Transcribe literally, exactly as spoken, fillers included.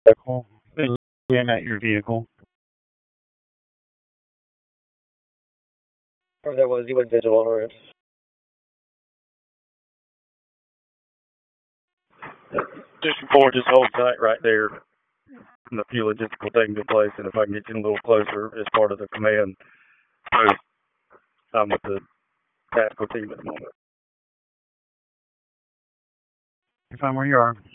vehicle. Looking at your vehicle. Or that was, he went digital on it. Just forward, just hold tight right there. And the few logistical taking place, and if I can get you a little closer as part of the command post, I'm with the tactical team at the moment. If I'm where you are.